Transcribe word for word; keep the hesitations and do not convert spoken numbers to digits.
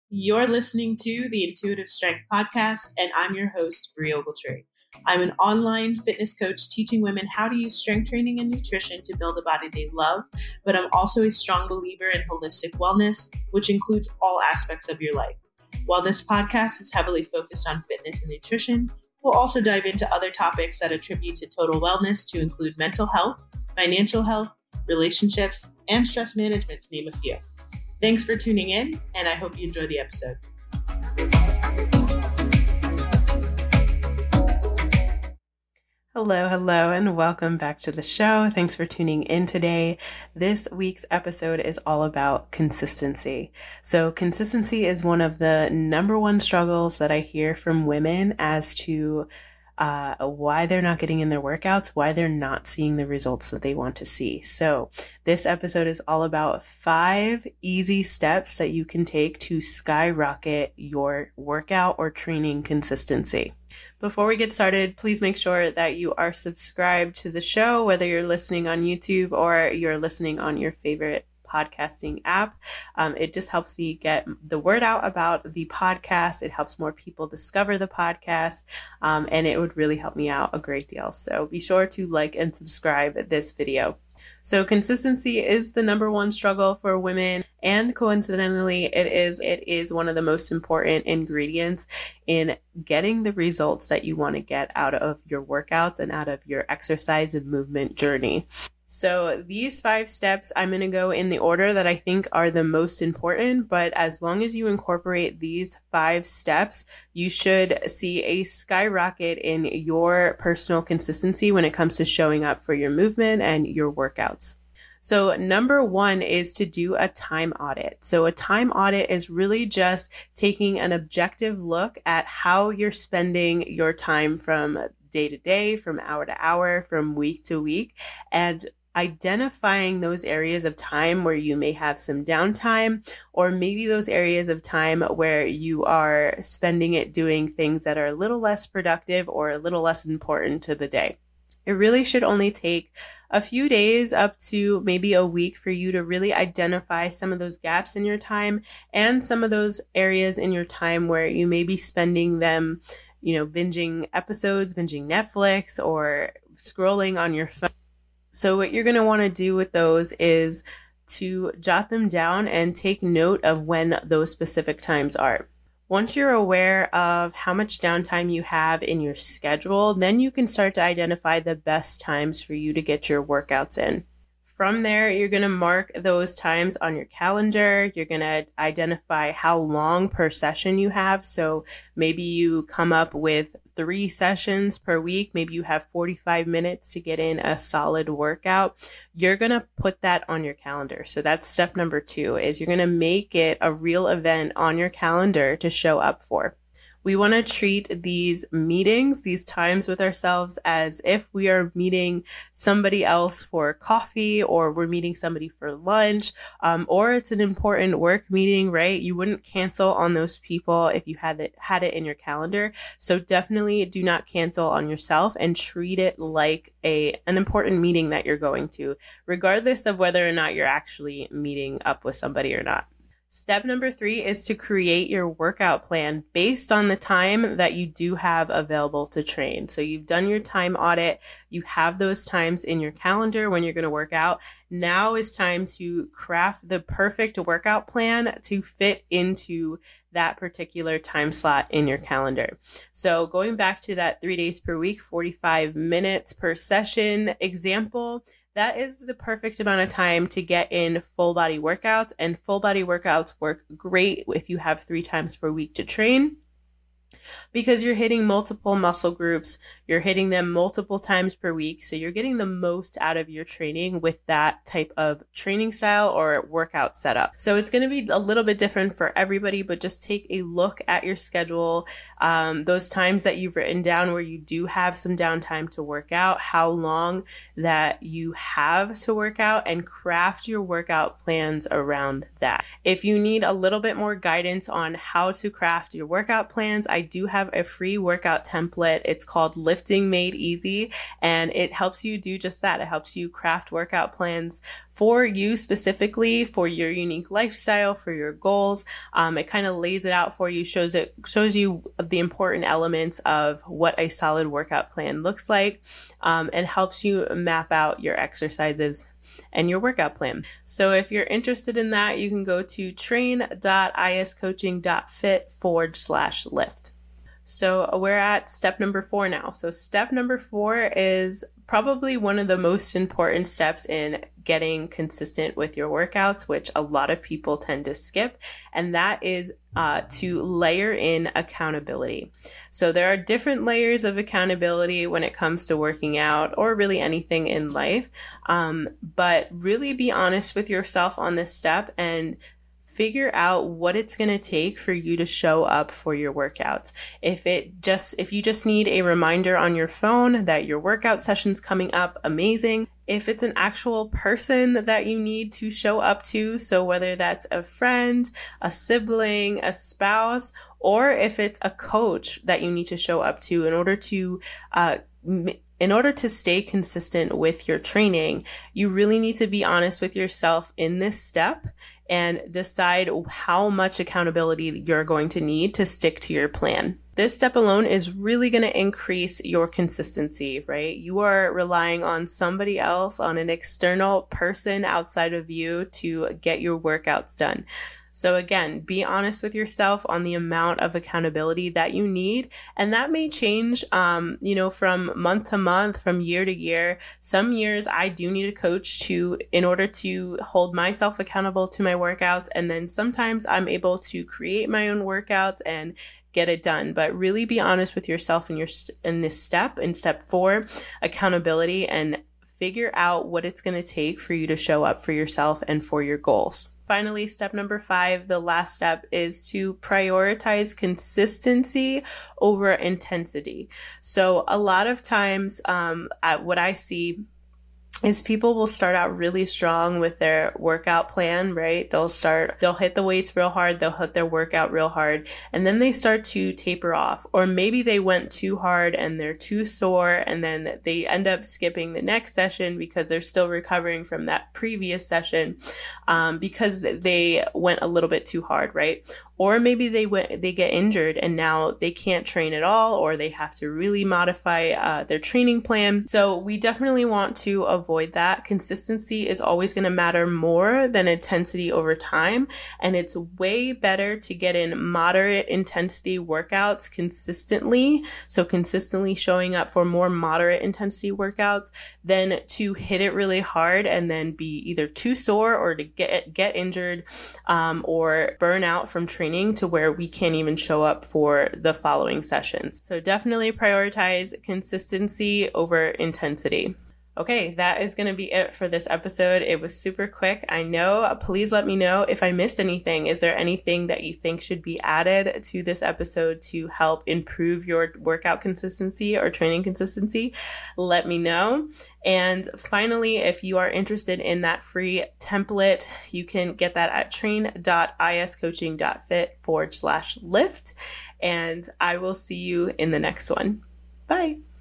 You're listening to the Intuitive Strength Podcast, and I'm your host, Brie Ogletree. I'm an online fitness coach teaching women how to use strength training and nutrition to build a body they love, but I'm also a strong believer in holistic wellness, which includes all aspects of your life. While this podcast is heavily focused on fitness and nutrition, we'll also dive into other topics that attribute to total wellness to include mental health, financial health, relationships, and stress management, to name a few. Thanks for tuning in, and I hope you enjoy the episode. Hello, hello, and welcome back to the show. Thanks for tuning in today. This week's episode is all about consistency. So consistency is one of the number one struggles that I hear from women as to Uh, why they're not getting in their workouts, why they're not seeing the results that they want to see. So this episode is all about five easy steps that you can take to skyrocket your workout or training consistency. Before we get started, please make sure that you are subscribed to the show, whether you're listening on YouTube or you're listening on your favorite podcasting app. Um, it just helps me get the word out about the podcast. It helps more people discover the podcast, um, and it would really help me out a great deal. So be sure to like and subscribe this video. So consistency is the number one struggle for women, and coincidentally, it is it is one of the most important ingredients in getting the results that you want to get out of your workouts and out of your exercise and movement journey. So these five steps, I'm going to go in the order that I think are the most important, but as long as you incorporate these five steps, you should see a skyrocket in your personal consistency when it comes to showing up for your movement and your workouts. So number one is to do a time audit. So a time audit is really just taking an objective look at how you're spending your time from day to day, from hour to hour, from week to week, and identifying those areas of time where you may have some downtime, or maybe those areas of time where you are spending it doing things that are a little less productive or a little less important to the day. It really should only take a few days up to maybe a week for you to really identify some of those gaps in your time and some of those areas in your time where you may be spending them, you know, binging episodes, binging Netflix, or scrolling on your phone. So what you're going to want to do with those is to jot them down and take note of when those specific times are. Once you're aware of how much downtime you have in your schedule, then you can start to identify the best times for you to get your workouts in. From there, you're going to mark those times on your calendar. You're going to identify how long per session you have. So maybe you come up with three sessions per week. Maybe you have forty-five minutes to get in a solid workout. You're going to put that on your calendar. So that's step number two, is you're going to make it a real event on your calendar to show up for. We want to treat these meetings, these times with ourselves, as if we are meeting somebody else for coffee, or we're meeting somebody for lunch, um, or it's an important work meeting, right? You wouldn't cancel on those people if you had it, had it in your calendar. So definitely do not cancel on yourself and treat it like a an important meeting that you're going to, regardless of whether or not you're actually meeting up with somebody or not. Step number three is to create your workout plan based on the time that you do have available to train. So you've done your time audit. You have those times in your calendar when you're going to work out. Now is time to craft the perfect workout plan to fit into that particular time slot in your calendar. So going back to that three days per week, forty-five minutes per session example, that is the perfect amount of time to get in full body workouts, and full body workouts work great if you have three times per week to train, because you're hitting multiple muscle groups, you're hitting them multiple times per week. So you're getting the most out of your training with that type of training style or workout setup. So it's going to be a little bit different for everybody, but just take a look at your schedule, um, those times that you've written down where you do have some downtime to work out, how long that you have to work out, and craft your workout plans around that. If you need a little bit more guidance on how to craft your workout plans, I do do have a free workout template. It's called Lifting Made Easy, and it helps you do just that. It helps you craft workout plans for you specifically, for your unique lifestyle, for your goals. Um, it kind of lays it out for you, shows it shows you the important elements of what a solid workout plan looks like, um, and helps you map out your exercises and your workout plan. So if you're interested in that, you can go to train.iscoaching.fit forward slash lift. So we're at step number four now. So step number four is probably one of the most important steps in getting consistent with your workouts, which a lot of people tend to skip, and that is uh, to layer in accountability. So there are different layers of accountability when it comes to working out or really anything in life, um, but really be honest with yourself on this step and figure out what it's going to take for you to show up for your workouts. If it just, if you just need a reminder on your phone that your workout session's coming up, amazing. If it's an actual person that you need to show up to, so whether that's a friend, a sibling, a spouse, or if it's a coach that you need to show up to in order to, uh, m- in order to stay consistent with your training, you really need to be honest with yourself in this step and decide how much accountability you're going to need to stick to your plan. This step alone is really going to increase your consistency, right? You are relying on somebody else, on an external person outside of you to get your workouts done. So again, be honest with yourself on the amount of accountability that you need. And that may change, um, you know, from month to month, from year to year. Some years I do need a coach to, in order to hold myself accountable to my workouts. And then sometimes I'm able to create my own workouts and get it done. But really be honest with yourself in your, in this step, in step four, accountability, and figure out what it's going to take for you to show up for yourself and for your goals. Finally, step number five, the last step, is to prioritize consistency over intensity. So a lot of times, um, at what I see is people will start out really strong with their workout plan, right? They'll start, they'll hit the weights real hard, they'll hit their workout real hard, and then they start to taper off. Or maybe they went too hard and they're too sore, and then they end up skipping the next session because they're still recovering from that previous session, um, because they went a little bit too hard, right? Or maybe they went, they get injured and now they can't train at all, or they have to really modify uh, their training plan. So we definitely want to avoid that. Consistency is always going to matter more than intensity over time. And it's way better to get in moderate intensity workouts consistently. So consistently showing up for more moderate intensity workouts than to hit it really hard and then be either too sore or to get, get injured, um, or burn out from training to where we can't even show up for the following sessions. So definitely prioritize consistency over intensity. Okay, that is going to be it for this episode. It was super quick, I know. Please let me know if I missed anything. Is there anything that you think should be added to this episode to help improve your workout consistency or training consistency? Let me know. And finally, if you are interested in that free template, you can get that at train.iscoaching.fit forward slash lift. And I will see you in the next one. Bye.